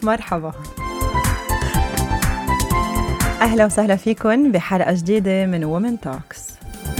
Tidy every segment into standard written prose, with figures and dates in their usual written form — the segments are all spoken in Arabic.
مرحبا، أهلا وسهلا فيكن بحلقة جديدة من Women Talks.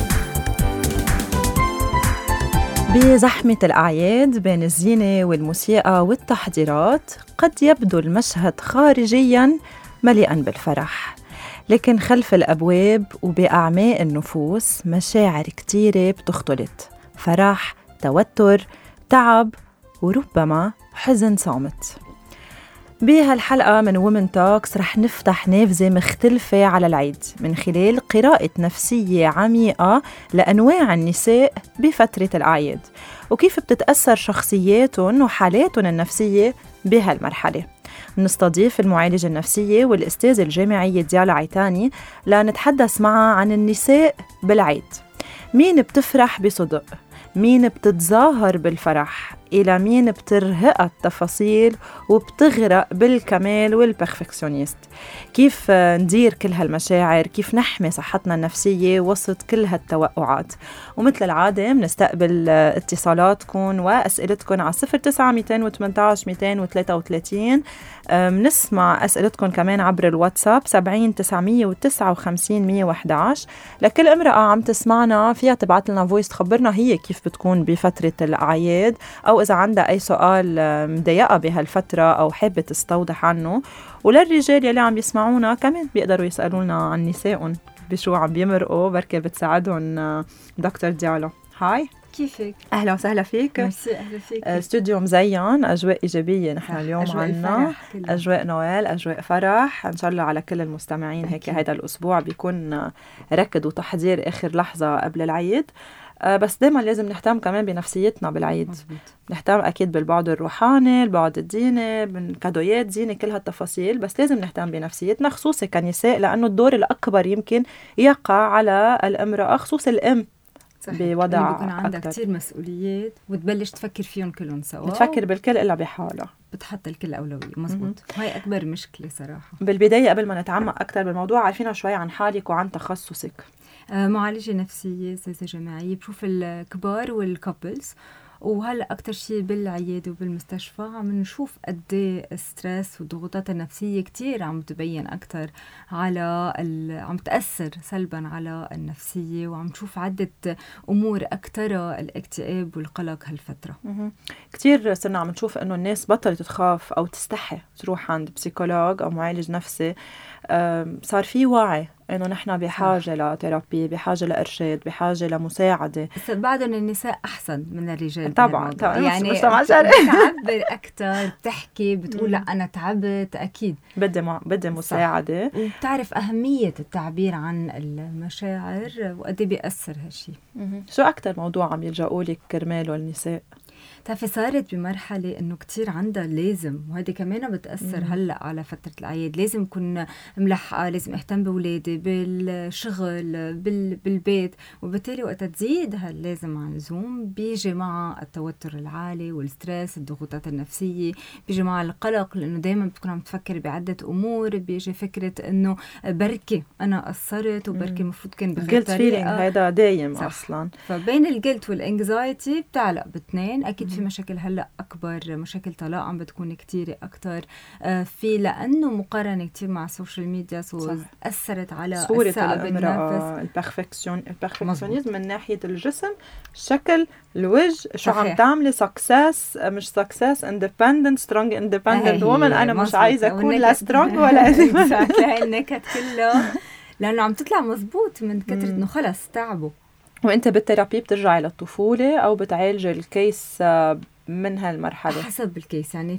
بزحمة الأعياد بين الزينة والموسيقى والتحضيرات قد يبدو المشهد خارجياً مليئاً بالفرح، لكن خلف الأبواب وبأعماق النفوس مشاعر كتيرة بتختلط، فرح، توتر، تعب، وربما حزن صامت. بهالحلقة من Women Talks رح نفتح نافذة مختلفة على العيد من خلال قراءة نفسية عميقة لأنواع النساء بفترة الأعياد، وكيف بتتأثر شخصياتهم وحالاتهم النفسية بهالمرحلة. نستضيف المعالجة النفسية والأستاذة الجامعية ديالا عيتاني لنتحدث معها عن النساء بالعيد. مين بتفرح بصدق؟ مين بتتظاهر بالفرح؟ إلى مين بترهق التفاصيل وبتغرق بالكمال والبرفكسيونيست؟ كيف ندير كل هالمشاعر؟ كيف نحمي صحتنا النفسية وسط كل هالتوقعات؟ ومثل العادة بنستقبل اتصالاتكم وأسئلتكم على 09-218-233. بنسمع أسئلتكم كمان عبر الواتساب 70-959-111. لكل امرأة عم تسمعنا فيها تبعت لنا فويس تخبرنا هي كيف بتكون بفترة الأعياد، أو إذا عندها أي سؤال مضايقة بهالفترة أو حابة تستوضح عنه. وللرجال يلي عم يسمعونا كمان بيقدروا يسألونا عن نسائهم بشو عم بيمرقوا، بركة بتساعدهم دكتور ديالا. هاي، كيفك؟ أهلا وسهلا فيك. ميرسي، أهلا فيك. استوديو مزين، أجواء إيجابية نحن اليوم عنا، أجواء نويل، أجواء فرح إن شاء الله على كل المستمعين. هيك هيدا الأسبوع بيكون ركض وتحضير آخر لحظة قبل العيد، بس دايما لازم نهتم كمان بنفسيتنا بالعيد. مزبوط. نهتم أكيد بالبعد الروحاني، البعد الديني، من كادويات زينة، كل هالتفاصيل، بس لازم نهتم بنفسيتنا خصوصي كنساء، لأنه الدور الأكبر يمكن يقع على الامرأة خصوصي الأم. صحيح. بوضع بيكون عندها كتير مسؤوليات وتبلش تفكر فيهم كلهم سوا، بتفكر بالكل إلا بحالها، بتحط الكل أولوية. مزبوط. هاي أكبر مشكلة صراحة. بالبداية قبل ما نتعمق أكتر بالموضوع، عارفين شوي عن حالك وعن تخصصك. معالجة نفسية، أستاذة جامعية، بشوف الكبار والكابلز، وهلأ أكتر شيء بالعيادة وبالمستشفى عم نشوف قد ايه الستريس والضغوطات النفسية كتير عم تبين أكتر على عم تأثر سلبا على النفسية، وعم نشوف عدة أمور أكتر الاكتئاب والقلق هالفترة. كتير صرنا عم نشوف إنه الناس بطلت تخاف أو تستحي تروح عند بسيكولوج أو معالج نفسي. صار في وعي إنه نحن بحاجة لثيرابي، بحاجة لإرشاد، بحاجة لمساعدة. بس بعدهم النساء أحسن من الرجال طبعا يعني بتعبر أكتر، بتحكي، بتقول لا أنا تعبت، أكيد بدي مساعدة، وبتعرف أهمية التعبير عن المشاعر وقد بيأثر هالشي. شو أكتر موضوع عم يلجأوا لك كرماله النساء؟ تعرفي صارت بمرحلة إنه كتير عندها لازم، وهذه كمان بتأثر هلأ على فترة العيد، لازم كن ملحقة، لازم اهتم بولادي، بالشغل، بالبيت، وبالتالي وقت تزيد هاللازم عن اللزوم بيجي مع التوتر العالي والستريس، الضغوطات النفسية، بيجي مع القلق، لأنه دايما بتكون عم تفكر بعدة أمور، بيجي فكرة إنه بركي أنا قصرت وبركي المفروض كان بغير طريقة. هذا دايم أصلا. فبين الجلت والانكزايتي بتعلق باثنين. أكيد في مشاكل هلأ أكبر، مشاكل طلاق عم بتكون كتير أكتر، في لأنه مقارنة كتير مع السوشيال ميديا أثرت على صورة الامرأة، البرفكشنيزم من ناحية الجسم، الشكل، الوجه، شو عم تعملي سكسس مش سكسس، اندبندنت، سترونج اندبندنت وومن. أنا مش عايزة أكون لا سترونج ولا هاي النكت كله لأنه عم تطلع مزبوط من كترة إنه خلص تعبوا. وانت بالثيرابي بترجعي للطفولة أو بتعالج الكيس من هالمرحلة؟ حسب الكيس. يعني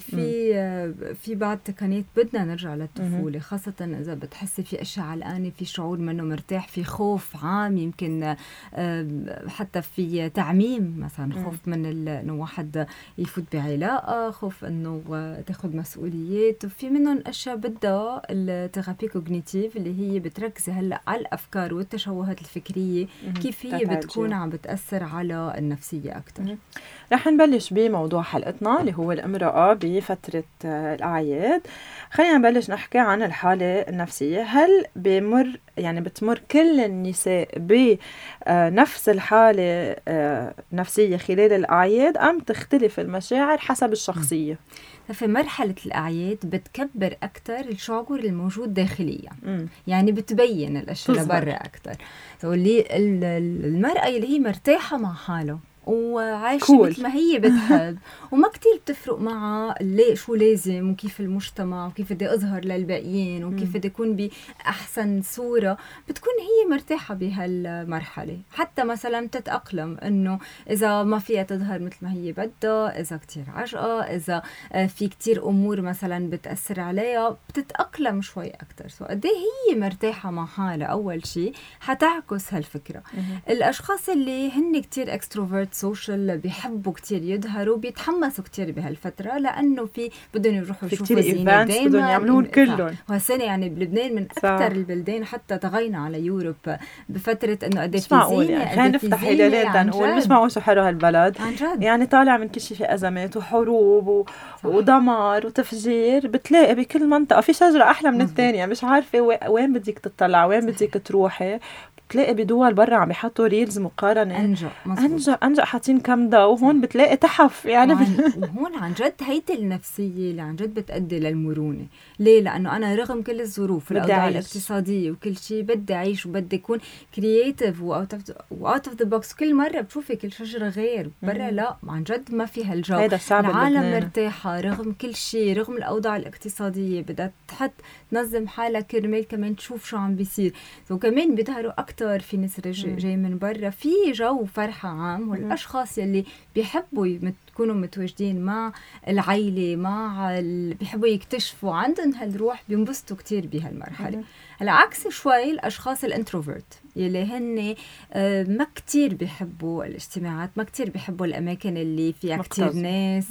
في بعض تقنيات بدنا نرجع للطفولة، خاصة إذا بتحسي في أشياء علقانة، في شعور منه مرتاح، في خوف عام، يمكن حتى في تعميم مثلا، خوف من إنه واحد يفوت بعلاقة، خوف إنه تاخد مسؤوليات، وفي منهم أشياء بدها الثيرابي كوغنيتيف اللي هي بتركز هلأ على الأفكار والتشوهات الفكرية، كيف هي بتكون عم بتأثر على النفسية أكتر. رح نبلش بموضوع موضوع حلقتنا اللي هو الامرأة بفترة الأعياد. خلينا نبلش نحكي عن الحالة النفسية. هل بتمر كل النساء بنفس الحالة النفسية خلال الأعياد أم تختلف المشاعر حسب الشخصية؟ في مرحلة الأعياد بتكبر أكتر الشعور الموجود داخليا، يعني بتبين الأشياء لبرا أكتر. واللي المرأة اللي هي مرتاحة مع حاله وعايشة مثل ما هي بتحب وما كتير بتفرق معها شو لازم وكيف المجتمع وكيف بدي أظهر للباقيين وكيف بدي أكون بأحسن صورة، بتكون هي مرتاحة بهالمرحلة. حتى مثلا تتأقلم إنه إذا ما فيها تظهر مثل ما هي بدها، إذا كتير عجقة، إذا في كتير أمور مثلا بتأثر عليها، بتتأقلم شوي أكتر. قد هي مرتاحة مع حالها أول شيء حتعكس هالفكرة. الأشخاص اللي هن كتير اكستروفيرت سوشيال بيحبوا كتير يظهروا، بيتحمسوا كتير بهالفترة لأنه بدهم يروحوا يشوفوا زينة دايما، بدهم يعملون كلهم. وهالسنة يعني بلبنان من أكتر البلدان حتى تغينا على يوروب بفترة إنه قد في زينة. يعني خلينا نفتح هلالات نقول مش معقول شو حلو هالبلد عن جد. يعني طالع من كل شيء في أزمات وحروب ودمار وتفجير، بتلاقي بكل منطقة في شجرة أحلى من الثانية، مش عارفة وين بدك تطلع وين بدك تروحي. بتلاقي بدول برا عم بيحطوا ريلز مقارنة أنجأ حاطين كم ضوء، وهون بتلاقي تحف يعني وهون عن جد هيدي النفسية اللي عن جد بتأدي للمرونة. ليه؟ لأنه أنا رغم كل الظروف الأوضاع الاقتصادية وكل شيء بدي أعيش وبدي أكون كرياتيف وأوت أوف ذا بوكس. كل مرة بتشوفي كل شجرة غير، برا لا عن جد ما في هالجو. العالم مرتاحة رغم كل شيء، رغم الأوضاع الاقتصادية، بدها تنظم حالها كرمال كمان تشوف شو عم بيصير. وكمان بيظهروا أكتر في ناس جاي من برا، في جو فرحة عام. والأشخاص يلي بيحبوا يكونوا متواجدين مع العائلة، بيحبوا يكتشفوا، عندهم هالروح، بينبسطوا كتير بهالمرحلة. العكس شوي الأشخاص الانتروفيرت يلي هن ما كتير بيحبوا الاجتماعات، ما كتير بيحبوا الأماكن اللي فيها كتير ناس،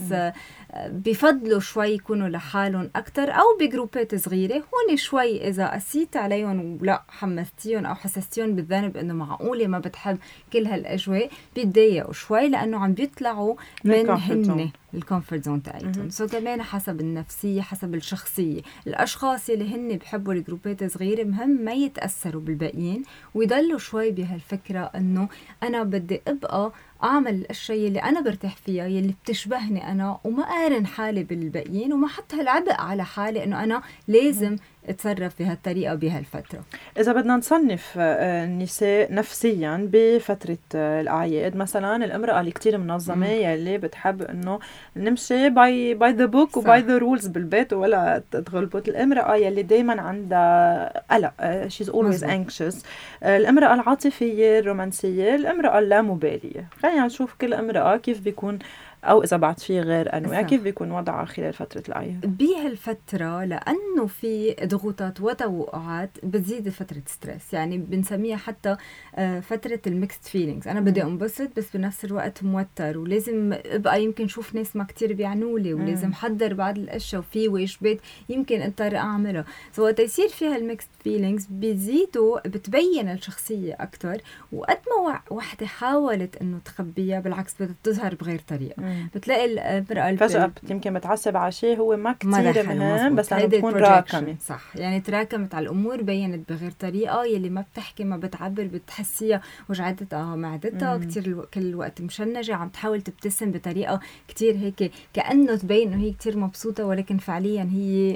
بيفضلوا شوي يكونوا لحالهم أكتر أو بجروبات صغيرة. هون شوي إذا قسيت عليهم ولا حمستيهم أو حسستيهم بالذنب إنه معقولة ما بتحب كل هالأجواء، بيتضايقوا شوي لأنه عم بيطلعوا من هن الكومفورت زون تاعتهم. كمان حسب النفسية، حسب الشخصية. الأشخاص اللي هن بيحبوا الجروبات صغيرة مهم ما يتأثروا بالباقيين ويضلوا شوي بهالفكرة إنه أنا بدي أبقى أعمل الأشياء اللي أنا برتاح فيها، يلي بتشبهني أنا، وما أقارن حالي بالباقيين، وما حط هالعبء على حالي إنه أنا لازم اتصرف بهالطريقة بهالفترة. إذا بدنا نصنف النساء نفسيا بفترة الأعياد، مثلا الامرأة اللي كتير منظمة يلي بتحب إنه نمشي by the book وباي the rules بالبيت ولا تغلبط. الامرأة يلي دايما عندها قلق، she's always anxious. الامرأة العاطفية الرومانسية، الامرأة اللامبالية. خلينا نشوف كل امرأة كيف بيكون، أو إذا بعد في غير أنواع، كيف بيكون وضعها خلال فترة الأعياد. بهالفترة لأنه في ضغوطات وتوقعات بتزيد فترة ستريس، يعني بنسميها حتى فترة الميكست فيلينجز. أنا بدي أنبسط بس بنفس الوقت موتر، ولازم أبقى يمكن شوف ناس ما كتير بيعنولي، ولازم حضر بعض الأشياء، وفي واجبات يمكن أضطر أعملها. وقت يصير فيها الميكست فيلينجز بيزيدوا، بتبين الشخصية أكتر. وقد ما وحدة حاولت إنه تخبيها، بالعكس بدها تظهر بغير طريقة. بتلاقي المرأة فجأة يمكن متعصب على شيء هو ما كتير مهم، بس لما تكون راكمة، صح، يعني تراكمت على الأمور، بينت بغير طريقة، يلي ما بتحكي ما بتعبر، بتحسيها وجعتها معدتها كتير كل الوقت مشنجة، عم تحاول تبتسم بطريقة كتير هيك كأنه تبين إنه هي كتير مبسوطة، ولكن فعليا هي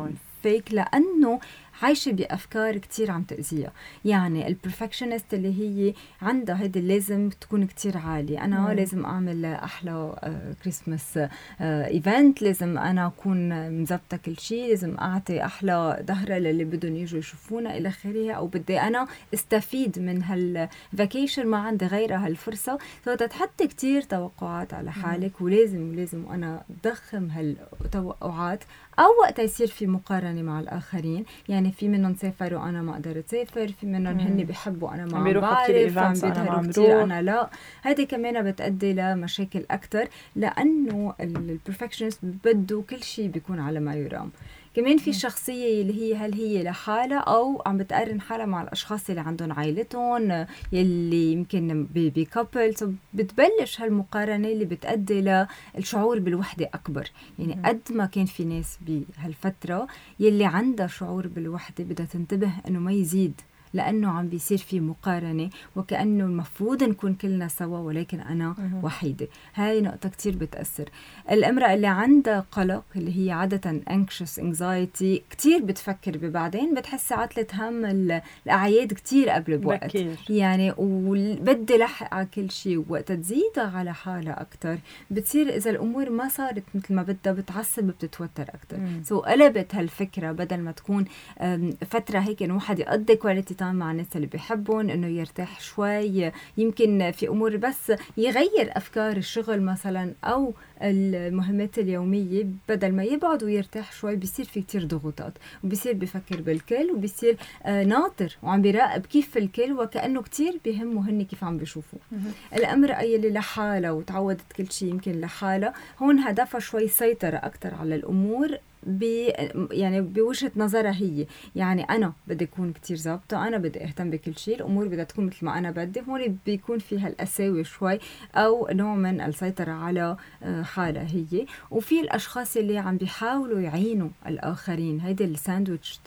فيك لأنه عايشة بأفكار كتير عم تأذيها. يعني البرفكشنست اللي هي عندها هيدا لازم تكون كتير عالية. أنا لازم أعمل أحلى كريسماس إيفنت، لازم أنا أكون مزبطة كل شيء، لازم أعطي أحلى ظهرة للي بدهم يجوا يشوفونا إلى آخره، أو بدي أنا استفيد من هالفاكيشن ما عندي غيرها هالفرصة. فتحطي كتير توقعات على حالك، ولازم أنا ضخم هالتوقعات. أو وقت يصير في مقارنة مع الآخرين، يعني في منهم سافر وأنا ما أقدر أسافر، في منهم هن بيحبوا أنا ما عم بعرف، عم بيظهروا كتير أنا لا. هذه كمان بتأدي لمشاكل أكتر، لأنه البرفكشنست بده كل شيء بيكون على ما يرام. كمان في الشخصية اللي هي هل هي لحالها أو عم بتقارن حالها مع الأشخاص اللي عندهم عائلتهم يلي يمكن بكابلز، بتبلش هالمقارنة اللي بتأدي للشعور بالوحدة أكبر. يعني قد ما كان في ناس بهالفترة يلي عندها شعور بالوحدة بدها تنتبه أنه ما يزيد، لأنه عم بيصير في مقارنة وكأنه المفروض نكون كلنا سوا ولكن أنا وحيدة. هاي نقطة كتير بتأثر. الامرأة اللي عندها قلق اللي هي عادة anxious anxiety كتير بتفكر ببعدين، بتحس عطلة هم الأعياد كتير قبل بوقت يعني، وبدي لحق على كل شيء، وقت تزيد على حالها أكتر بتصير إذا الأمور ما صارت مثل ما بدها بتعصب بتتوتر أكتر. قلبت هالفكرة بدل ما تكون فترة هيك إنه واحد يقضي كواليتي مع الناس اللي بيحبون، انه يرتاح شوي، يمكن في امور بس يغير افكار الشغل مثلا او المهمات اليوميه، بدل ما يبعد ويرتاح شوي بيصير في كتير ضغوطات، وبيصير بيفكر بالكل، وبيصير ناطر وعم بيراقب كيف الكل، وكأنه كتير بيهمه هن كيف عم بيشوفوا. الامرأة اللي لحالها وتعودت كل شيء يمكن لحالها، هون هدفها شوي سيطرة اكتر على الامور يعني بوجهة نظرها هي، يعني أنا بدي أكون كتير ظابطة، أنا بدي أهتم بكل شيء، الأمور بدها تكون مثل ما أنا بدي. هون بيكون فيها القساوة شوي أو نوع من السيطرة على حالها هي. وفي الأشخاص اللي عم بيحاولوا يعينوا الآخرين، هيدي الساندويتش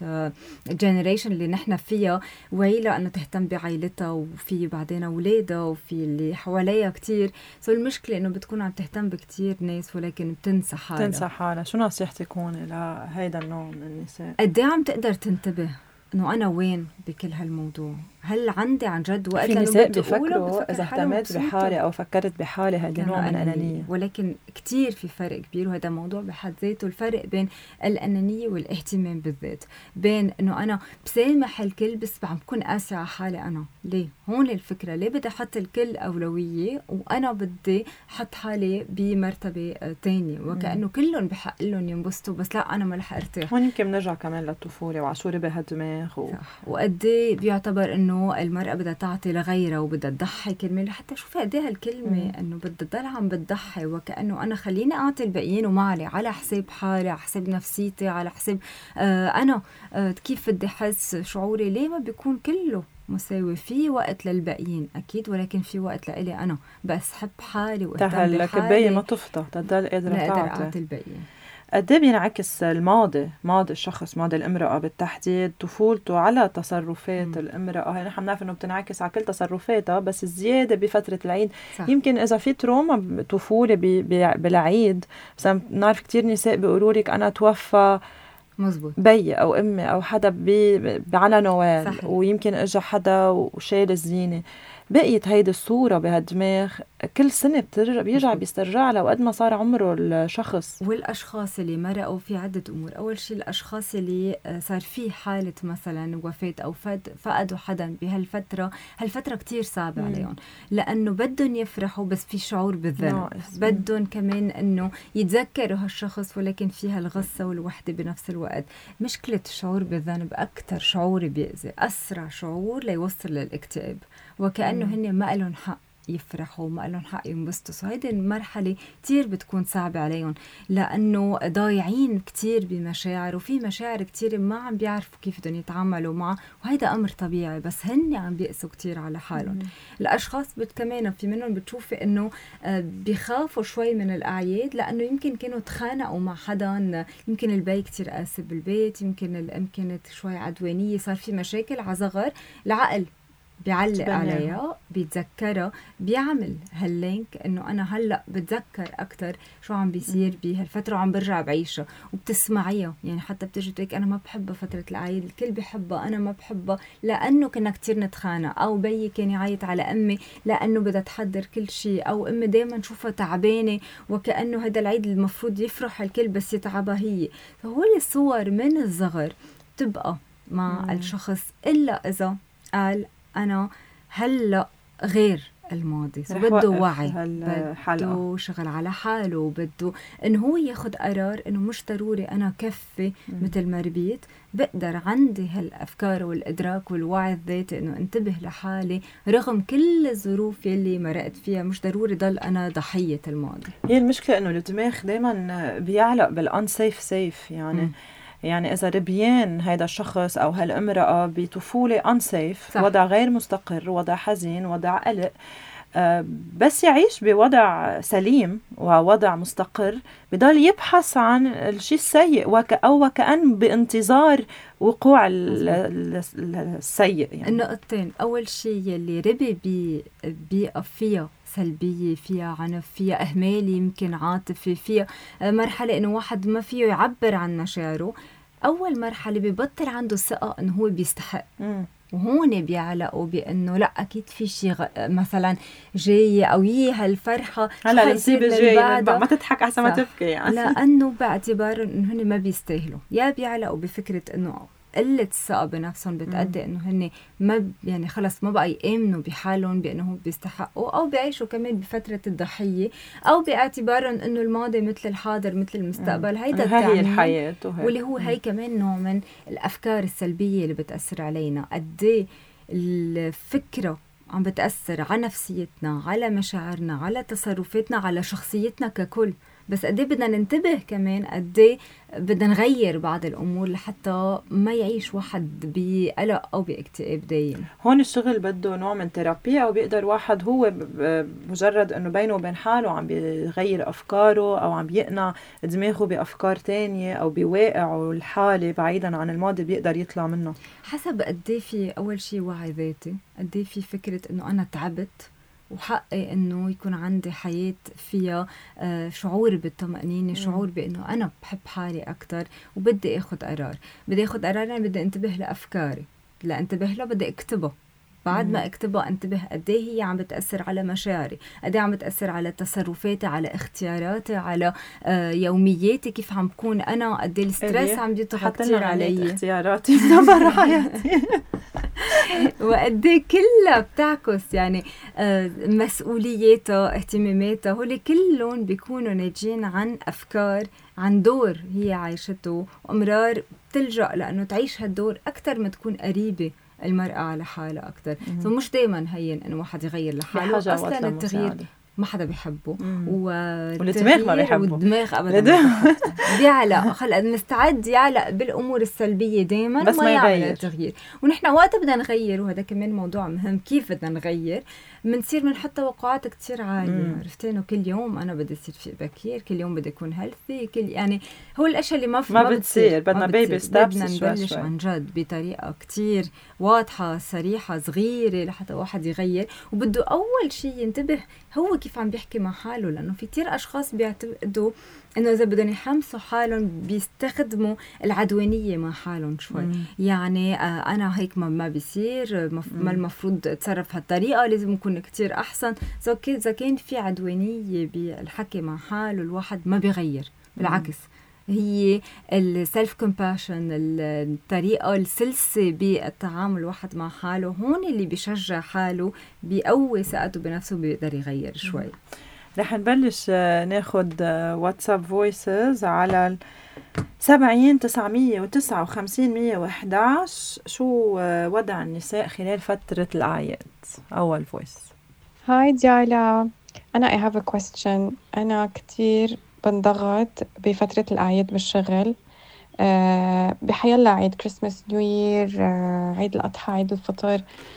جنريشن اللي نحن فيها، وهي أنه تهتم بعائلتها وفي بعدين أولادها وفي اللي حواليها كتير. المشكلة إنه بتكون عم تهتم بكتير ناس ولكن بتنسى حالها. شو نصيحتك هون لهيدا النوع من النساء؟ قد ايه عم تقدر تنتبه انه انا وين بكل هالموضوع؟ هل عندي عن جد وقت؟ في نساء بيفكروا اذا اهتميت بحالي او فكرت بحالي هيدا نوع من الانانيه، ولكن كتير في فرق كبير، وهذا موضوع بحد ذاته. الفرق بين الانانيه والاهتمام بالذات، بين انه انا بسامح الكل بس عم بكون قاسي على حالي انا. ليه؟ هون الفكره، ليه بدي احط الكل اولويه وانا بدي احط حالي بمرتبه تانية، وكانه كلهم بحق لهم ينبسطوا بس لا انا ما رح ارتاح. هون يمكن نرجع كمان للطفوله وعشوري بهالدماغ وقد ايه بيعتبر انه المرأة بدها تعطي لغيرها وبدها تضحي كلمة، حتى شوفي قد ايه هالكلمة انه بدها تضل عم بتضحي، وكأنه انا خليني اعطي الباقيين وما علي، على حساب حالي، على حساب نفسيتي، على حساب انا كيف بدي احس شعوري. ليه ما بيكون كله مساوي؟ في وقت للباقيين اكيد، ولكن في وقت لإلي انا، بس حب حالي واهتم بحالي، الكباية ما تفضى تضل قادرة تعطي الباقيين. قد ايه بينعكس ماضي الشخص، ماضي الامرأة بالتحديد، طفولته على تصرفات الامرأة. هي نحن بنعرف انه بتنعكس على كل تصرفاتها، بس الزيادة بفترة العيد. صح. يمكن اذا في تروما طفولة بالعيد، بس بنعرف كتير نساء بيقولوا لك انا توفى مزبوط بي او امي او حدا على نوال. صحيح. ويمكن اجى حدا وشال الزينة، بقيت هيدي الصورة بهالدماغ كل سنة بيرجع بيسترجع لها وقد ما صار عمره الشخص. والأشخاص اللي مرقوا في عدة أمور. أول شيء الأشخاص اللي صار فيه حالة مثلا وفاة أو فقدوا حدا بهالفترة، هالفترة كتير صعبة عليهم، لأنه بدهم يفرحوا بس في شعور بالذنب، بدهم كمان أنه يتذكروا هالشخص ولكن فيها الغصة والوحدة بنفس الوقت. مشكلة الشعور بالذنب أكتر شعور بيأذي، أسرع شعور ليوصل للاكتئاب، وكأنه هن ما لهم حق يفرحوا، ما لهم حق ينبسطوا. هيدي المرحلة كتير بتكون صعبة عليهم، لأنه ضايعين كتير بمشاعر، وفي مشاعر كتير ما عم بيعرفوا كيف بدهم يتعاملوا معه، وهيدا أمر طبيعي، بس هن عم بيقسوا كتير على حالهم. الأشخاص كمان في منهم بتشوفي إنه بيخافوا شوي من الأعياد، لأنه يمكن كانوا تخانقوا مع حدا، يمكن البي كتير قاسي بالبيت، يمكن الأم كانت شوي عدوانية، صار في مشاكل على صغر، العقل بيعلق عليها، بيتذكرها، بيعمل هاللينك انه انا هلا بتذكر اكتر شو عم بيصير بهالفتره وعم برجع بعيشها، وبتسمعيها. يعني حتى بتجي تقولك انا ما بحب فتره العيد، الكل بحبها انا ما بحبها لانه كنا كتير نتخانق، او بيي كان يعيط على امي لانه بدها تحضر كل شيء، او امي دائما نشوفها تعبانه وكانه هذا العيد المفروض يفرح الكل بس يتعبها هي. فهو الصور من الصغر تبقى مع الشخص الا اذا قال أنا هلأ غير الماضي، بده وعي، بده شغل على حاله، بده إنه هو ياخد قرار إنه مش ضروري أنا كفي مثل ما ربيت، بقدر عندي هالأفكار والإدراك والوعي الذاتي إنه انتبه لحالي رغم كل الظروف يلي مرقت فيها، مش ضروري ضل أنا ضحية الماضي. هي المشكلة إنه الدماغ دايما بيعلق بالأنسيف سيف، يعني يعني إذا ربيان هيدا الشخص أو هالامرأة بطفولة unsafe، وضع غير مستقر، وضع حزين، وضع قلق، بس يعيش بوضع سليم ووضع مستقر، بضل يبحث عن الشيء السيء أو وكأن بانتظار وقوع السيء. يعني النقطتين، أول شيء اللي ربي بيئة فيها سلبية، فيها عنف، فيها إهمال، يمكن عاطفي، فيها مرحلة إنه واحد ما فيه يعبر عن مشاعره، أول مرحلة بيبطل عنده الثقة إنه هو بيستحق. وهون بيعلقوا بأنه لا أكيد في شيء مثلا جاي أو هالفرحة هلا المصيبة جاي، ما تضحك أحسن ما تبكي يعني. لأنه باعتبار إنه هن ما بيستاهلوا، يا بيعلقوا بفكرة إنه قلة الثقة بنفسهم بتأدي إنه هن ما يعني خلص ما بقى يآمنوا بحالهم بأنهم بيستحقوا، أو بيعيشوا كمان بفترة الضحية، أو باعتبارهم إنه الماضي مثل الحاضر مثل المستقبل، هيدا هي الحياة واللي هو هي كمان نوع من الأفكار السلبية اللي بتأثر علينا. قديه الفكرة عم بتأثر على نفسيتنا، على مشاعرنا، على تصرفاتنا، على شخصيتنا ككل. بس قديه بدنا ننتبه كمان، قديه بدنا نغير بعض الأمور لحتى ما يعيش واحد بقلق أو باكتئاب دايم. هون الشغل بده نوع من تيرابيا، أو بيقدر واحد هو مجرد أنه بينه وبين حاله عم بيغير أفكاره أو عم بيقنع دماغه بأفكار تانية أو بواقعه الحالي بعيدا عن الماضي بيقدر يطلع منه. حسب قديه في أول شيء وعي ذاتي، قديه في فكرة أنه أنا تعبت وحقي إنه يكون عندي حياة فيها شعور بالطمأنينة، شعور بإنه أنا بحب حالي أكتر وبدي أخذ قرار. بدي أخذ قرار يعني بدي انتبه لأفكاري، لا انتبه له بدي أكتبه، بعد ما أكتبه انتبه قديه هي عم بتأثر على مشاعري، قديه عم بتأثر على تصرفاتي، على اختياراتي، على يومياتي، كيف عم بكون أنا، قديه الستريس عم يضغط كتير علي، اختياراتي دمر حياتي وقديه كلها بتعكس يعني مسؤولياتها، اهتماماتها، هولي كلهم بيكونوا ناتجين عن أفكار، عن دور هي عايشته، وأمرار بتلجأ لأنه تعيش هالدور أكتر ما تكون قريبة المرأة على حالها أكتر. فمش دايما هين إنه واحد يغير لحاله، أصلا التغيير ما حدا بيحبه، والدماغ ما بيحبه، والدماغ أبدا بيعلق خلق مستعد يعلق بالأمور السلبية دايما، بس ما يعمل التغيير. ونحن وقت بدنا نغير، وهذا كمان موضوع مهم، كيف بدنا نغير، منصير منحط توقعات كتير عالية. عرفتين؟ كل يوم أنا بدي أصير في بكير، كل يوم بدي أكون هيلثي، يعني هو الأشياء اللي ما بتصير. بدنا بيبي ستابس، بدنا نبلش عن جد بطريقة كتير واضحة صريحة صغيرة لحتى واحد يغير. وبده أول شيء ينتبه هو كيف عم بيحكي مع حاله، لأنه في كتير أشخاص بيعتقدوا إنه إذا بدهم يحمسوا حالهم بيستخدموا العدوانية مع حالهم شوي. يعني أنا هيك ما بيصير، ما المفروض أتصرف هالطريقة، لازم يكون كتير أحسن. إذا كان في عدوانية بالحكي مع حاله، الواحد ما بيغير، بالعكس هي السلف كومباشن، الطريقة السلسة بالتعامل الواحد مع حاله، هون اللي بيشجع حاله، بيقوي ثقته بنفسه، بيقدر يغير شوي. رح نبلش ناخد واتساب فويسز على 70 959 111. شو وضع النساء خلال فترة الأعياد؟ أول فويس. هاي ديالا، أنا I have a question. أنا كتير بنضغط بفترة الأعياد بالشغل، بحيالله عيد كريسماس نيو يير، عيد الأضحى، عيد الفطر،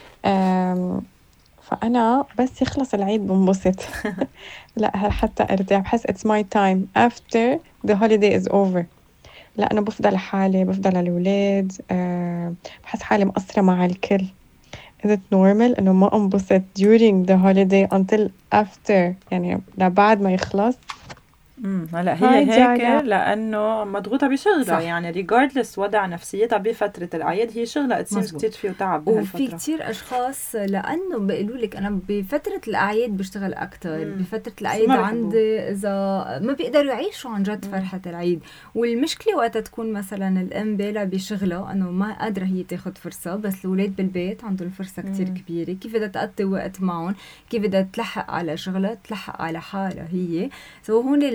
فأنا بس يخلص العيد بنبسط لا حتى أرتاح، بحس it's my time after the holiday is over. لا أنا بفضل حالي، بفضل الأولاد، بحس حالي مقصرة مع الكل. is it normal إنه ما أنبسط during the holiday until after، يعني لبعد ما يخلص؟ هلا هي هيك لأنه مضغوطة بشغلها، يعني regardless وضع نفسيتها بفترة الأعياد، هي شغلها تسيمز كتير فيه وتعب بهالفترة. وفي كتير أشخاص لأنه بيقولوا لك أنا بفترة الأعياد بشتغل أكتر، بفترة العيد عندي إذا ما بيقدروا يعيشوا عن جد فرحة العيد. والمشكلة وقتها تكون مثلا الأم بالها بشغلها أنه ما قادرة هي تاخد فرصة، بس الأولاد بالبيت عندهم فرصة كتير كبيرة، كيف بدها تقضي وقت معهم، كيف بدها تلحق على شغلها، تلحق على حالها هي. هون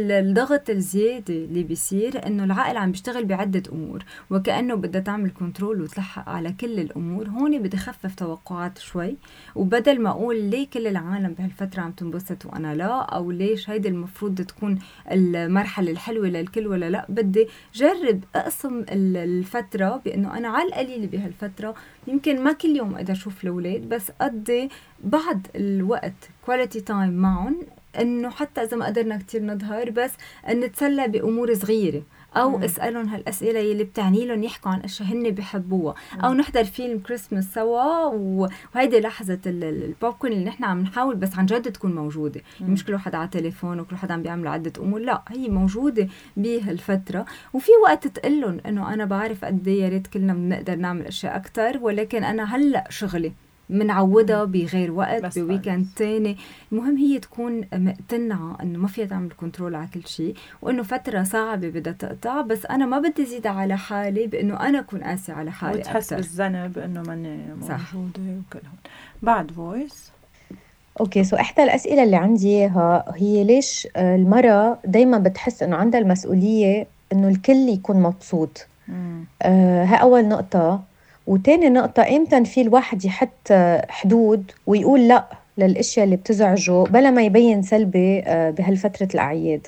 الضغط الزيادة اللي بيصير إنه العقل عم بيشتغل بعدة أمور وكأنه بدها تعمل كنترول وتلحق على كل الأمور. هون بدي خفف توقعات شوي، وبدل ما أقول ليه كل العالم بهالفترة عم تنبسط وأنا لا، أو ليش هيدي المفروض تكون المرحلة الحلوة للكل ولا لا، بدي جرب أقسم الفترة بأنه أنا على القليل بهالفترة يمكن ما كل يوم أقدر أشوف الأولاد، بس أقضي بعض الوقت quality time معهم، إنه حتى إذا ما قدرنا كتير نظهر بس أن نتسلى بأمور صغيرة، أو أسألهم هالأسئلة اللي بتعني لهم يحكوا عن أشياء هن بيحبوها، أو نحضر فيلم كريسمس سوا، وهيدي لحظة البوبكورن اللي نحن عم نحاول بس عن جد تكون موجودة. مش كل واحد على تليفون وكل واحد عم بيعمل عدة أمور، لا هي موجودة بهالفترة. وفي وقت تقلن إنه أنا بعرف قد إيه يا ريت كلنا بنقدر نعمل أشياء أكتر، ولكن أنا هلأ شغلي منعودة بغير وقت بويكند تاني. المهم هي تكون مقتنعة انه ما فيها تعمل كنترول على كل شيء، وانه فترة صعبة بدها تقطع، بس انا ما بدي زيد على حالي بانه انا اكون قاسي على حالي اكثر، وتحس بالذنب انه ماني موجودة وكلهم. بعد فويس. اوكي، سو احدى الاسئلة اللي عندي اياها هي ليش المرأة دايما بتحس انه عندها المسؤولية انه الكل يكون مبسوط؟ ها اول نقطة. وتاني نقطة، إمتى في الواحد يحط حدود ويقول لأ للأشياء اللي بتزعجه بلا ما يبين سلبي بهالفترة الأعياد؟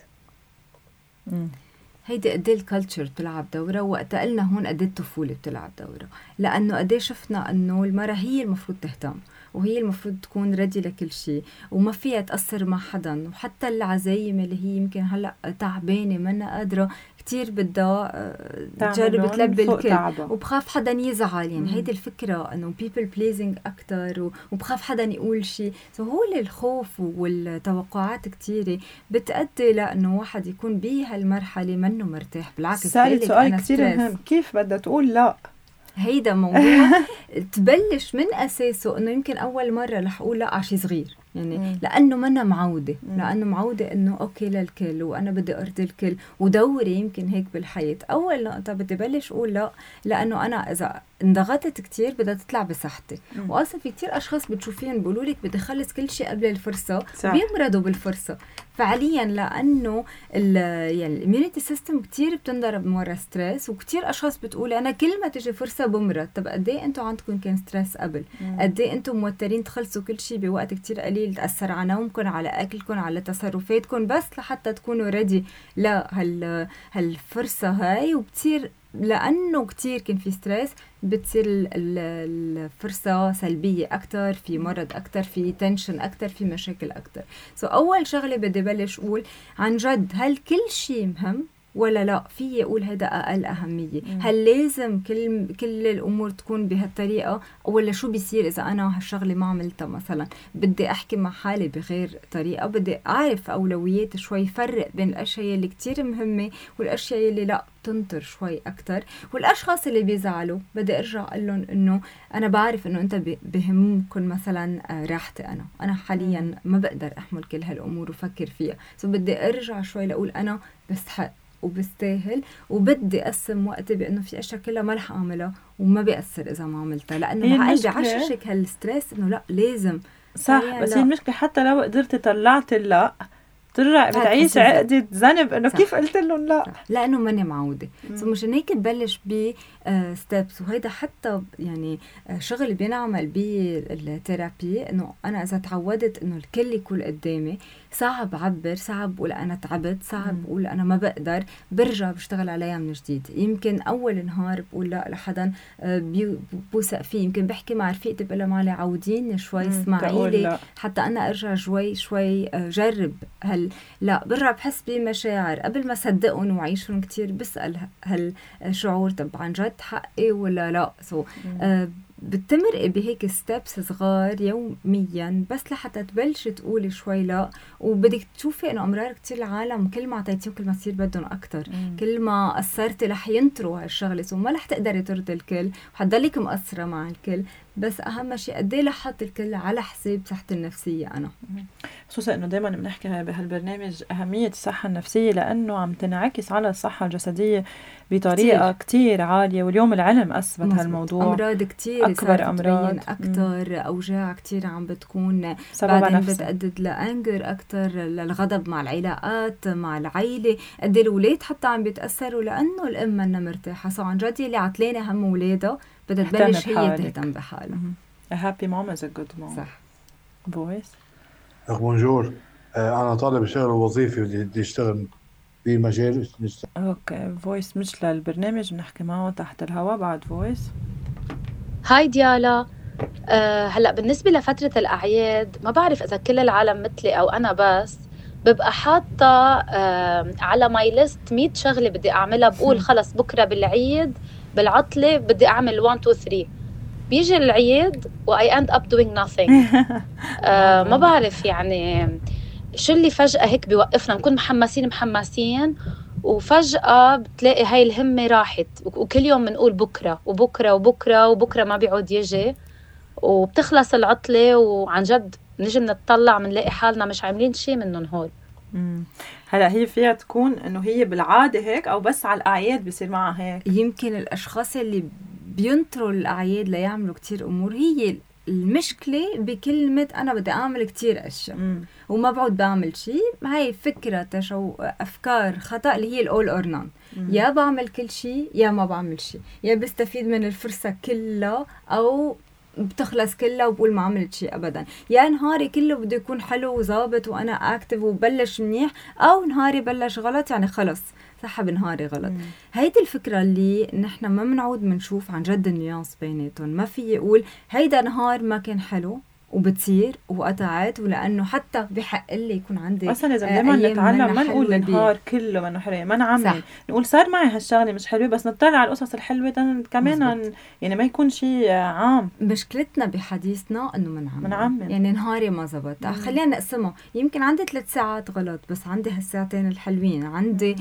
هيدي قدي الكالتشر بتلعب دورة، وقت قلنا هون قدي الطفولة بتلعب دورة، لأنه قدي شفنا أنه المرأة هي المفروض تهتم، وهي المفروض تكون ردي لكل شيء، وما فيها تأثر مع حدا، وحتى العزايم اللي هي يمكن هلأ تعبانة منا قادرة كتير بدها تجرب تلبي الكل، وبخاف حدا يزعل. يعني هيدي الفكرة انه people pleasing اكتر، وبخاف حدا يقول شيء. هو الخوف والتوقعات كتيرة بتأدي لأنه واحد يكون بهالمرحلة منه مرتاح. بالعكس سؤال كتير مهم، كيف بدها تقول لا؟ هيدا موضوع تبلش من أساسه إنه يمكن أول مرة رح أقول لا عشي صغير، يعني لأنه ما أنا معودة، لأنه معودة إنه أوكي للكل وأنا بدي أرضي الكل ودوري يمكن هيك بالحياة. أول نقطة بدي بلش أقول لا، لأنه أنا إذا انضغطت كتير بدها تطلع بصحتي. وأصلا في كتير أشخاص بتشوفين بيقولوا لك بدي خلص كل شيء قبل الفرصة، بيمرضوا بالفرصة فعليا، لأنه يعني الإميونيتي سيستم كتير بتنضرب مرة ستريس. وكتير أشخاص بتقول أنا كل ما تجي فرصة بمرض. طب قديه أنتوا عندكم كان ستريس قبل؟ قديه أنتوا موترين تخلصوا كل شيء بوقت كتير قليل، تأثر على نومكم، على أكلكم، على تصرفاتكم، بس لحتى تكونوا ريدي هالفرصة هاي. وبتصير لأنه كتير كان في ستريس بتصير الفرصة سلبية أكتر، في مرض أكتر، في تنشن أكتر، في مشاكل أكتر. أول شغلة بدي بلش أقول عن جد هل كل شيء مهم ولا لا؟ في أقول هذا أقل أهمية. هل لازم كل الأمور تكون بهالطريقة، ولا شو بيصير إذا أنا هالشغلة ما عملتها؟ مثلا بدي أحكي مع حالي بغير طريقة، بدي أعرف أولويات شوي، فرق بين الأشياء اللي كتير مهمة والأشياء اللي لا تنطر شوي أكتر. والأشخاص اللي بيزعلوا بدي أرجع أقول لهم إنه أنا بعرف إنه أنت بهمكن مثلا راحتي، أنا حاليا ما بقدر أحمل كل هالأمور وفكر فيها، بدي أرجع شوي لأقول أنا بستحق وبستاهل، وبدي أقسم وقتي بأنه في أشياء كلها ما رح أعملها وما بيأثر إذا ما عملتها، لأنه مع قلبي عششك هالستريس إنه لا لازم. صح، بس هي المشكلة حتى لو قدرت طلعت لا ترجع بتعيش عقدة ذنب انه كيف قلت لهم لا، لانه ماني معوده. مشان هيك ببلش ب ستيبس. وهيدا حتى يعني شغل بينعمل بالثيرابي، انه انا اذا تعودت انه الكل يكون قدامي، صعب عبر، صعب اقول انا تعبت، صعب اقول انا ما بقدر، برجع بشتغل عليها من جديد. يمكن اول نهار بقول لا لحدا بوثق فيه، يمكن بحكي مع رفيقتي بقول لها معلي عوديني شوي، اسمعي لي حتى انا ارجع شوي جرب. لا برجع بحس بمشاعر قبل ما صدقهم وعيشهم كتير، بسأل هالشعور طب عن جد حقي ولا لا. بتمرقي بهيك ستيبس صغار يوميا بس لحتى تبلش تقولي شوي لا. وبدك تشوفي انه امرار كتير العالم كل ما عطيتيهم كل ما تصير بدهم اكتر، كل ما قصرتي رح ينطروا هالشغله، وما رح تقدري ترضي الكل وحتضلك مقصره مع الكل. بس اهم شيء قد ايه لحط الكل على حساب صحتي النفسيه. انا خصوصا انه دائما بنحكي بهالبرنامج اهميه الصحه النفسيه، لانه عم تنعكس على الصحه الجسديه بطريقه كتير عاليه، واليوم العلم اثبت هالموضوع. امراض كتير أكبر أمراض أكتر، أوجاع كتير عم بتكون بعدين بتأدد لأنجر أكتر، للغضب مع العلاقات مع العيلة. قد الولاد حتى عم بيتأثروا لأنه الأم منا مرتاحة. سو عن جد اللي عطلانة هم ولادها بدها تبلش هي تهتم بحالها. A happy mom is a good mom. صح. فويس. بونجور، أنا طالب شغل وظيفي بدي أشتغل بمجال. اوكي فويس مش للبرنامج بنحكي معه تحت الهواء بعد فويس. هاي ديالا. هلأ بالنسبة لفترة الأعياد ما بعرف إذا كل العالم مثلي أو أنا بس ببقى حاطة على ماي ليست 100 شغلة بدي أعملها. بقول خلص بكرة بالعيد بالعطلة بدي أعمل 1 2 3. بيجي العيد و I end up doing nothing. ما بعرف يعني شو اللي فجأة هيك بيوقفنا. نكون محمسين وفجأة بتلاقي هاي الهمة راحت، وكل يوم بنقول بكرة وبكرة وبكرة وبكرة ما بيعود يجي، وبتخلص العطلة وعن جد نجي نتطلع منلاقي حالنا مش عاملين شيء منهم هول. هلا هي فيها تكون انه هي بالعادة هيك او بس على الأعياد بيصير معها هيك. يمكن الأشخاص اللي بينطروا الأعياد ليعملوا كتير أمور، هي المشكلة بكلمة أنا بدي أعمل كتير أشياء وما بعود بعمل شيء. هاي فكرة أفكار خطأ اللي هي الأول أور نون. يا بعمل كل شيء يا ما بعمل شيء، يا بستفيد من الفرصة كلها أو بتخلص كلها وبقول ما عملت شيء أبدا. يا نهاري كله بده يكون حلو وظابط وأنا أكتف وبلش منيح، أو نهاري بلش غلط يعني خلص سحب نهاري غلط. هيدي الفكرة اللي نحن ما منعود منشوف عن جد النيانس بيناتهم. ما في يقول هيدا نهار ما كان حلو وبتصير وقطعت، ولأنه حتى بحق لي يكون عندي أصلا لازم دايما نتعلم ما نقول النهار كله منه حلو، ما نعمل نقول صار معي هالشغلة مش حلوة، بس نطلع على القصص الحلوة كمان يعني ما يكون شيء عام. مشكلتنا بحديثنا إنه منعمل يعني نهاري ما زبط. خلينا نقسمه. يمكن عندي 3 ساعات غلط بس عندي هالساعتين الحلوين. عندي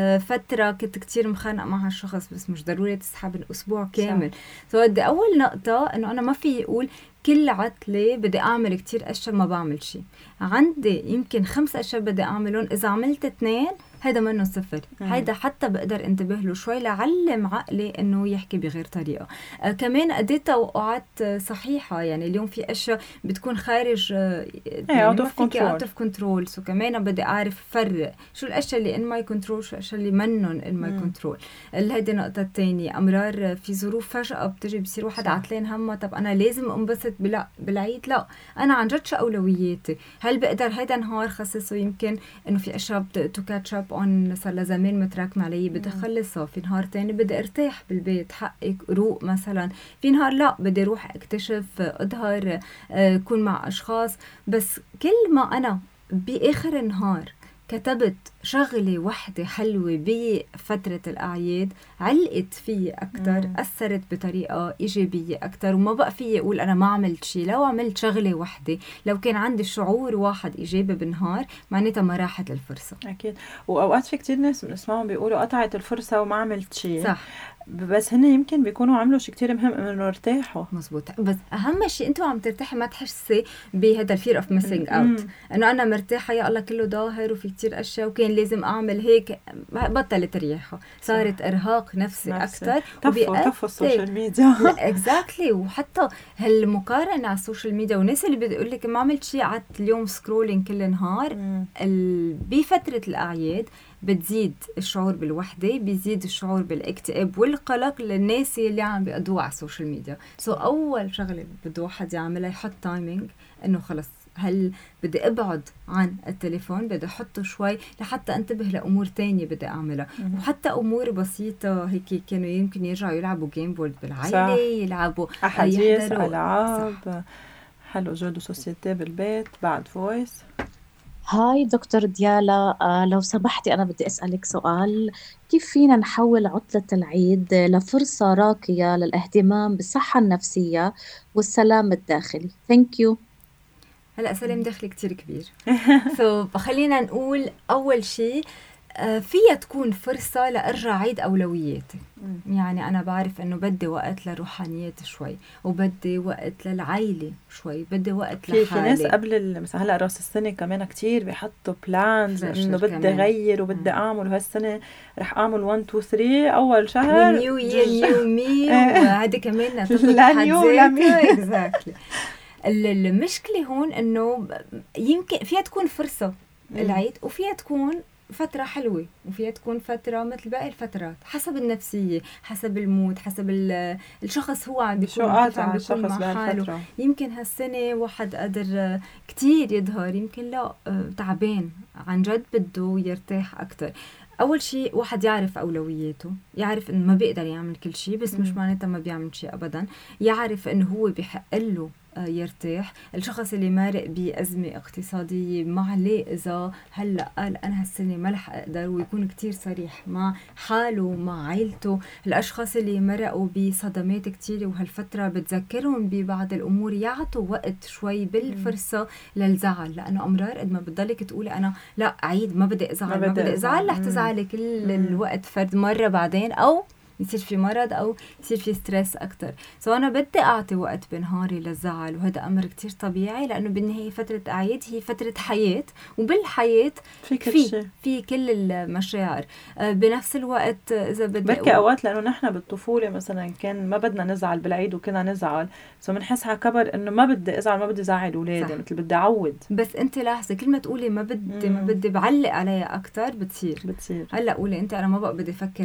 فترة كنت كتير مخانق مع هالشخص بس مش ضروري تسحب الأسبوع كامل. بدي أول نقطة إنه أنا ما في يقول كل عطلة بدي أعمل كتير أشياء ما بعمل شيء. عندي يمكن 5 أشياء بدي أعملهم، إذا عملت 2 هيدا منه 0. هيدا حتى بقدر انتبه له شوي لعلم عقلي انه يحكي بغير طريقة. كمان قديت توقعات صحيحة. يعني اليوم في اشياء بتكون خارج out of control. سو كمان بدي اعرف فرق شو الاشياء اللي in my control شو الاشياء اللي منن in my control. هيدي النقطة الثانية. امرار في ظروف فجأة بتجي بصير واحد عطلان همه، طب انا لازم انبسط بالعيد؟ لا، انا عن جد شو اولوياتي؟ هل بقدر هيدا نهار خصصه يمكن انه في اشياء تو كاتش اب اون صار لزمان متراكم علي بدي اخلصها. في نهار تاني بدي ارتاح بالبيت، حقك روق مثلا. في نهار لا بدي اروح اكتشف، اظهر، اكون مع اشخاص. بس كل ما انا باخر النهار كتبت شغلة واحدة حلوة بفترة الأعياد علقت فيه أكتر، أثرت بطريقة إيجابية أكتر، وما بقى فيه أقول أنا ما عملت شيء. لو عملت شغلة واحدة، لو كان عندي شعور واحد إيجابي بالنهار، معناتها ما راحت الفرصة. أكيد. وأوقات في كتير ناس بنسمعهم بيقولوا قطعت الفرصة وما عملت شيء. صح، بس هن يمكن بيكونوا عملوا شيء كتير مهم انه ارتاحوا. مزبوط. بس اهم شيء انتوا عم ترتاحي، ما تحسي بهذا الفير اوف ميسينج اوت، انه انا مرتاحه يا الله كله ظاهر وفي كتير اشياء وكان لازم اعمل هيك. بطلت ريحه، صارت ارهاق نفسي اكثر. طفوا السوشيال ميديا. اكزاكتلي. وحتى هالمقارنه على السوشيال ميديا والناس اللي بتقول لك ما عملت شيء، قعدت اليوم سكرولينج كل نهار. بفتره الاعياد بتزيد الشعور بالوحدة، بيزيد الشعور بالاكتئاب والقلق للناس اللي عم بيقضوا على السوشيال ميديا. أول شغلة بده واحد يعملها يحط تايمينج، إنه خلص هل بدي أبعد عن التليفون، بدي أحطه شوي لحتى أنتبه لأمور تانية بدي أعملها. وحتى أمور بسيطة هيك كانوا يمكن يرجعوا يلعبوا جيم بورد بالعائلة، يلعبوا أحاديث، ألعاب، حلو جودو سوسيتي بالبيت. بعد فويس. هاي دكتور ديالا، لو سمحتي أنا بدي أسألك سؤال. كيف فينا نحول عطلة العيد لفرصة راقية للاهتمام بالصحة النفسية والسلام الداخلي؟ Thank you. هلأ سلام داخلي كتير كبير. خلينا نقول أول شيء فيها تكون فرصة لأرجع عيد أولوياتي. يعني أنا بعرف إنه بدي وقت لروحانيات شوي، وبدي وقت للعائلة شوي، بدي وقت لحالي. في ناس قبل مثلا هلا راس السنة كمان كتير بيحطوا بلانز إنه بدي غير وبدي أعمل، وهالسنة رح أعمل 1 2 3 أول شهر نيو يير نيو مي، وهذا كمان لا نيو لا مي. exactly. المشكلة هون إنه يمكن فيها تكون فرصة العيد، وفيها تكون فترة حلوة، وفيها تكون فترة مثل باقي الفترات، حسب النفسية، حسب المود، حسب الشخص هو عم بيكون كيف عم بيكون مع حاله. يمكن هالسنة واحد قادر كتير يظهر، يمكن لا تعبان عن جد بده يرتاح أكتر. أول شيء واحد يعرف أولوياته، يعرف إنه ما بيقدر يعمل كل شيء، بس مش معناتها ما بيعمل شيء أبدا. يعرف إنه هو بيحق له يرتاح. الشخص اللي مارق بأزمة اقتصادية ما عليه إذا هلأ قال أنا هالسنة ما رح أقدر، ويكون كتير صريح مع حاله ومع عائلته. الأشخاص اللي مرقوا بصدمات كتير وهالفترة بتذكرهم ببعض الأمور، يعطوا وقت شوي بالفرصة للزعل، لأنه أمرار قد ما بتضلك تقولي أنا لا عيد ما بدي أزعل، ما بدي أزعل، رح تزعلي كل الوقت فرد مرة بعدين، أو يصير في مرض أو يصير في ستريس أكتر. أنا بدي أعطي وقت بنهاري للزعل، وهذا أمر كتير طبيعي، لأنه بالنهاية فترة أعياد هي فترة حياة، وبالحياة في كل المشاعر. بنفس الوقت إذا بدي بركي أوقات لأنه نحن بالطفولة مثلا كان ما بدنا نزعل بالعيد وكنا نزعل، بنحس على كبر إنه ما بدي أزعل، ما بدي زعل أولادي، مثل بدي أعود. بس أنت لاحظي كل ما تقولي ما بدي بعلق عليها أكتر بتصير. هلأ قولي أنت أنا ما بقى بدي أفكر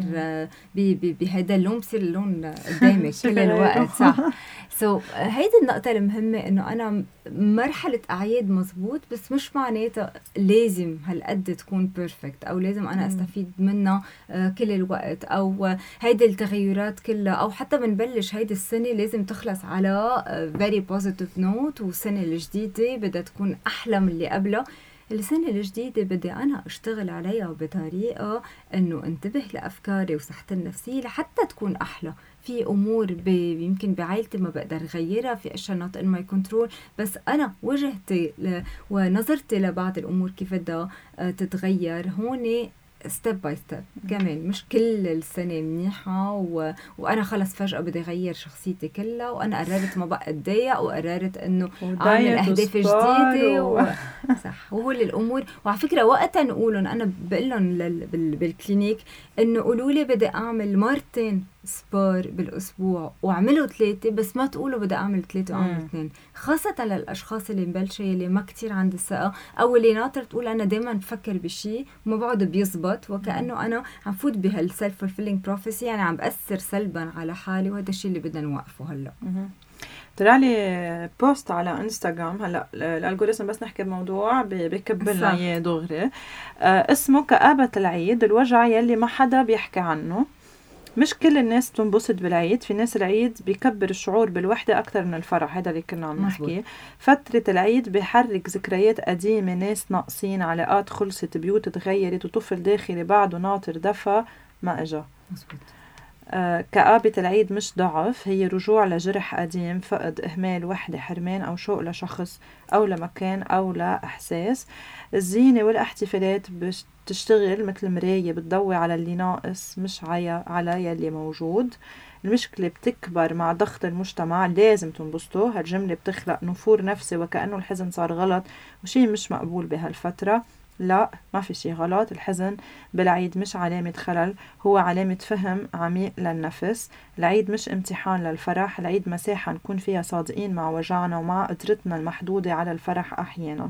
بهذا اللون، بصير اللون قدامك كل الوقت. صح. هيدي النقطة المهمة، إنه أنا مرحلة أعياد مزبوط، بس مش معناتها لازم هالقد تكون بيرفكت، أو لازم أنا أستفيد منها كل الوقت، أو هيدي التغيرات كلها، أو حتى بنبلش هيدي السنة لازم تخلص على very positive note، والسنة الجديدة بدها تكون أحلى من اللي قبلها. السنة الجديدة بدي أنا أشتغل عليها بطريقة أنه انتبه لأفكاري وصحتي النفسية لحتى تكون أحلى. في أمور يمكن بعائلتي ما بقدر غيرها، في أشياء not in my control، بس أنا وجهتي ونظرتي لبعض الأمور كيف بدها تتغير. هون step by step كمان، مش كل السنة منيحة وأنا خلص فجأة بدي أغير شخصيتي كلها، وأنا قررت ما بقى أتضايق، وقررت إنه أعمل أهداف جديدة صح. وهو الأمور، وعلى فكرة وقتها نقولن، أنا بقولن بالكلينيك إنه قولوا لي بدي أعمل مرتين سبار بالأسبوع وعملوا 3، بس ما تقولوا بدي أعمل 3 وأعمل 2، خاصة للأشخاص اللي مبلشة اللي ما كتير عندي الثقة، أو اللي ناطر تقول أنا دايما بفكر بشي وما بعد بيزبط، وكأنه أنا عم فوت بهالسلف fulfilling prophecy، يعني عم بأثر سلبا على حالي، وهذا الشيء اللي بدنا نوقفه هلأ. طلع لي بوست على انستغرام هلا الالجوريثم، بس نحكي بموضوع بكب لنا دغري، اسمه كآبة العيد، الوجع يلي ما حدا بيحكي عنه. مش كل الناس تنبسط بالعيد، في ناس العيد بيكبر الشعور بالوحدة أكتر من الفرح، هذا اللي كنا عم نحكي. فترة العيد بيحرك ذكريات قديمة، ناس ناقصين، علاقات خلصت، بيوت تغيرت، وطفل داخلي بعده ناطر دفى ما اجا. كآبة العيد مش ضعف، هي رجوع لجرح قديم، فقد، إهمال، وحدة، حرمان، أو شوق لشخص أو لمكان أو لإحساس. الزينة والاحتفالات بتشتغل مثل مراية، بتضوي على اللي ناقص مش على يلي موجود. المشكلة بتكبر مع ضغط المجتمع، لازم تنبسطوا. هالجملة بتخلق نفور نفسي، وكأنه الحزن صار غلط وشي مش مقبول بهالفترة. لا، ما في شي غلط. الحزن بالعيد مش علامة خلل، هو علامة فهم عميق للنفس. العيد مش امتحان للفرح، العيد مساحة نكون فيها صادقين مع وجعنا ومع قدرتنا المحدودة على الفرح أحيانا.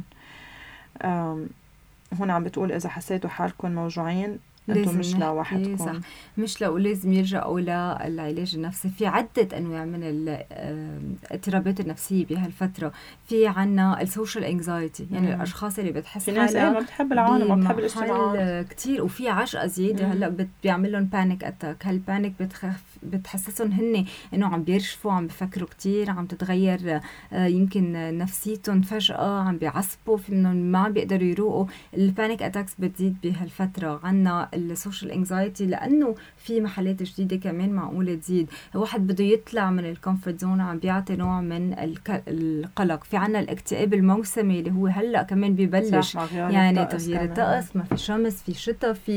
هنا عم بتقول إذا حسيتوا حالكم موجوعين انتم مش لوحدكم. صح، مش لازم يلجأوا للعلاج النفسي. في عدة أنواع من الاضطرابات النفسية بهالفترة. في عنا السوشيال انكزايتي، يعني الأشخاص اللي بتحس حالها ما بتحب العالم، ما بتحب الاجتماع كتير، وفي عشقة زيادة. هلا بيعمل لهم بانيك اتاك. هالبانيك بتحسسهم هن انه عم بيرشفوا، عم بفكروا كتير، عم تتغير يمكن نفسيتهم فجأة، عم بيعصبوا، في منهم ما بيقدروا يروقوا. البانيك اتاكس بتزيد بهالفترة. عنا السوشيال انكزايتي، لانه في محلات جديده كمان معقوله تزيد. واحد بده يطلع من الكومفورت زون عم بيعطي نوع من القلق. في عنا الاكتئاب الموسمي اللي هو هلا كمان ببلش، يعني تغيير الطقس، ما في شمس، في شتاء، في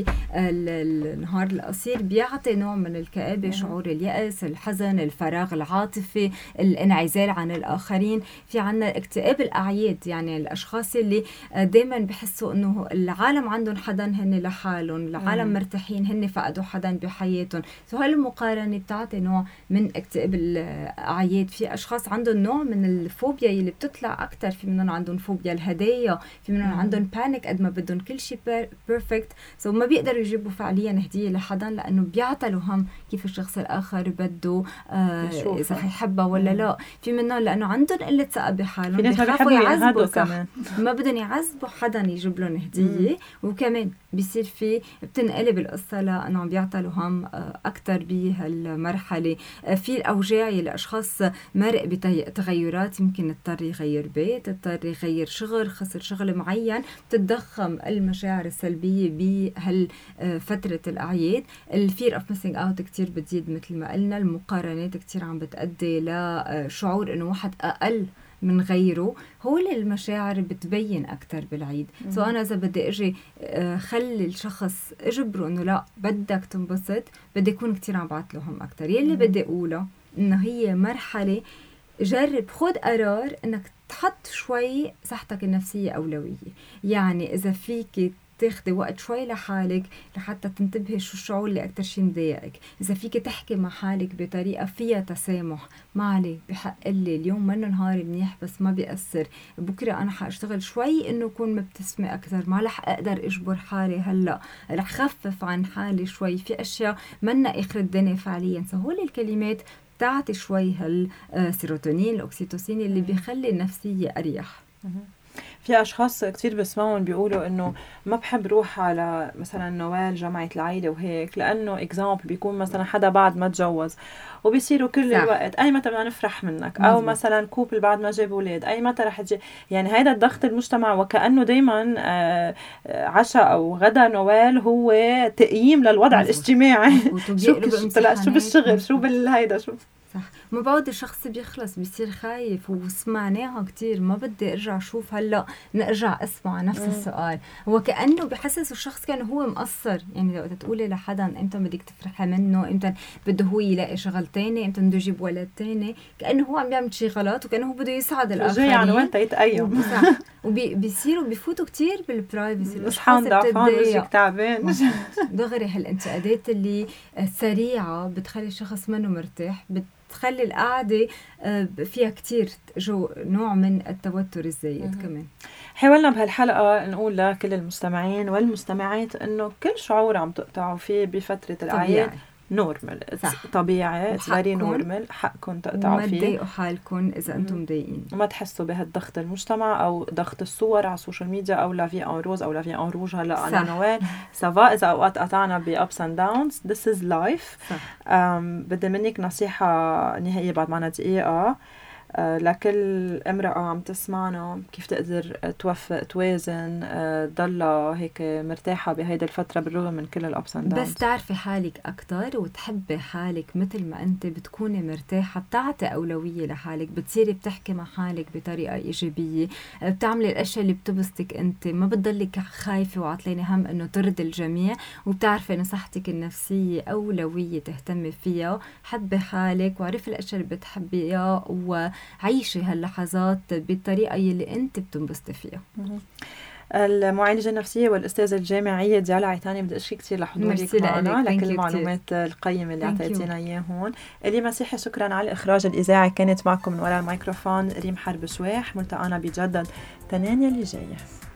النهار القصير، بيعطي نوع من الكآبة، شعور اليأس، الحزن، الفراغ العاطفي، الانعزال عن الآخرين. في عنا اكتئاب الأعياد، يعني الأشخاص اللي دايما بحسوا إنه العالم عندهم حدا هن لحالهم، العالم مرتاحين، هن فقدوا حدا بحياتهم. هالمقارنة بتعطي نوع من اكتئاب الأعياد. في أشخاص عندهم نوع من الفوبيا اللي بتطلع أكتر، في منهم عندهم فوبيا الهدايا، في منهم عندهم بانيك قد ما بدهم كل شيء بيرفكت، ما بيقدروا يجيبوا فعليا هدية لحدا لأنه بيعتلوا هم كيف الشخص الآخر بده إذا حيحبها ولا لا. في منهم لأنه عندهم قلة ثقة بحالهم، بيخافوا يعذبوا كمان، ما بدهم يعذبوا حدا يجيب لهم هدية. وكمان بيصير في بتنقلب القصة لأنه عم بيعتلوا هم أكتر بهالمرحلة. في الأوجاع اللي الأشخاص مرق بتغيرات، يمكن اضطر يغير بيت، اضطر يغير شغل، خسر شغل معين، تتضخم المشاعر السلبية بهالفترة الأعياد. الفير اوف ميسينج اوت كتير بتزيد مثل ما قلنا. المقارنات كتير عم بتأدي لشعور إنه واحد أقل من غيره. هو المشاعر بتبين أكتر بالعيد. أنا إذا بدي أجي خلي الشخص أجبره إنه لا بدك تنبسط، بدي يكون كتير عم بعت لهم أكتر. يلي بدي أقوله إنه هي مرحلة، جرب خد قرار إنك تحط شوي صحتك النفسية أولوية. يعني إذا فيك تاخدي وقت شوي لحالك لحتى تنتبهي شو الشعور اللي أكتر شي مضايقك. إذا فيك تحكي مع حالك بطريقة فيها تسامح، ما علي بحق لي اليوم منه نهاري منيح بس ما بيأثر، بكرة أنا حأشتغل شوي إنه أكون مبتسمة أكثر، ما رح أقدر أجبر حالي هلأ، رح خفف عن حالي شوي، في أشياء منا آخر الدنيا فعليا. هول الكلمات تعطي شوي هالسيروتونين الأكسيتوسين اللي بيخلي النفسية أريح. في أشخاص كتير بسمعهم بيقولوا إنه ما بحب روح على مثلا نوال جمعة العيلة وهيك، لأنه إكزامبل بيكون مثلا حدا بعد ما تجوز وبيصيروا كل الوقت أي متى بدنا نفرح منك، أو مثلا كوبل بعد ما جاب أولاد أي متى رح تجي. يعني هيدا الضغط المجتمع، وكأنه دايما عشاء أو غدا نوال هو تقييم للوضع الاجتماعي. شو بالشغل، شو بالهيدا، شو صح. ما بعد الشخص بيخلص بيصير خايف. وسمعناها كتير، ما بدي ارجع اشوف هلا نرجع اسمع نفس السؤال. هو كأنه بحسس الشخص كأنه هو مقصر. يعني لو تقولي لحدا امتى بدك تفرحي منه، امتى بده هو يلاقي شغل تاني، امتى بده يجيب ولد تاني، كأنه هو عم بيعمل شيء غلط وكأنه هو بده يسعد الآخرين. يعني وين يتقيم وبيصيروا بيفوتوا كتير بالبرايفسي. الاشخاص ضعفان وجهك تعبان دغري. هالانتقادات اللي سريعة بتخلي الشخص منه مرتاح، تخلي القعدة فيها كتير نوع من التوتر الزايد. كمان حاولنا بهالحلقة نقول لكل المستمعين والمستمعات إنه كل شعور عم تقطعوا فيه بفترة الأعياد نورمال، طبيعي، فيري نورمال، حقكم تقطعوا فيه، وما تضايقوا حالكم إذا أنتم مضايقين، وما تحسوا بهالضغط المجتمع أو ضغط الصور على السوشيال ميديا أو لافي أن روز أو لافي أن روج. هلا على نوال سافا، إذا أوقات قطعنا بأبس أند داونز، this is life. بدي منك نصيحة نهائية بعد معنا دقيقة لكل امرأة عم تسمعنا، كيف تقدر توازن ضلها هيك مرتاحة بهيدا الفترة بالرغم من كل الأبس أند داونز. بس تعرفي حالك أكتر وتحبي حالك مثل ما أنت بتكوني مرتاحة، بتعطي أولوية لحالك، بتصيري بتحكي مع حالك بطريقة إيجابية، بتعملي الأشياء اللي بتبسطك أنت، ما بتضلك خايفة وعطلانة هم إنه ترضي الجميع، وبتعرفي إن صحتك النفسية أولوية تهتمي فيها. حبي حالك وعرفي الأشياء اللي بتحبيها وعيشي هاللحظات بالطريقة اللي أنت بتنبسطي فيها. المعالجة النفسية والأستاذة الجامعية ديالا عيتاني، بدي أشكرك كثير لحضورك معنا، لكل المعلومات القيمة اللي أعطيتينا إياه هون. إلي مسيحي شكرا على الإخراج الإذاعي، كانت معكم من وراء الميكروفون ريم حرب شواح. ملتقانا بجدد تنانيا اللي جاية.